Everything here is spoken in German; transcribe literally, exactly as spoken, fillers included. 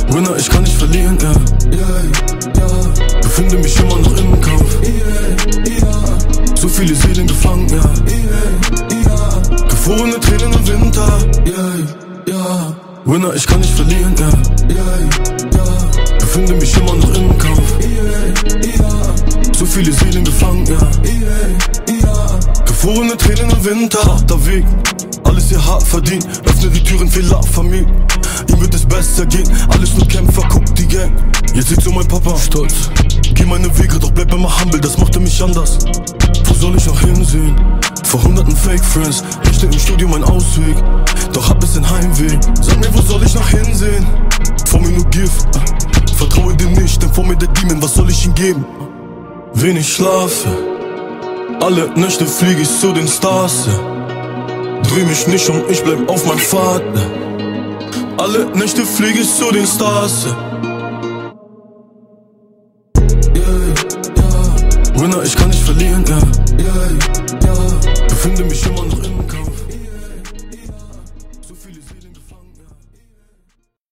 Winner, ich kann nicht verlieren, ja, yeah, yeah. Befinde mich immer noch im Kampf, yeah, yeah. So viele Seelen gefangen, ja, yeah, yeah. Gefrorene Tränen im Winter, yeah, yeah. Winner, ich kann nicht verlieren, ja, yeah, yeah. Befinde mich immer noch im Kampf, yeah, yeah. So viele Seelen gefangen, ja, yeah, yeah. Gefrorene Tränen im Winter, harter Weg, alles hier hart verdient. Öffne die Türen, Fehler vermied. Ihm wird es besser gehen, alles nur Kämpfer, guck die Gang. Jetzt sieht so mein Papa stolz. Geh meine Wege, doch bleib immer humble, das machte mich anders. Wo soll ich noch hinsehen? Vor hunderten Fake Friends, nicht im Studio mein Ausweg. Doch hab es in Heimweh. Sag mir, wo soll ich noch hinsehen? Vor mir nur Gift. Vertraue dir nicht, denn vor mir der Demon, was soll ich ihm geben? Wenig schlafe, alle Nächte fliege ich zu den Stars. Dreh mich nicht um, ich bleib auf meinem Pfad. Alle Nächte fliege ich zu den Stars.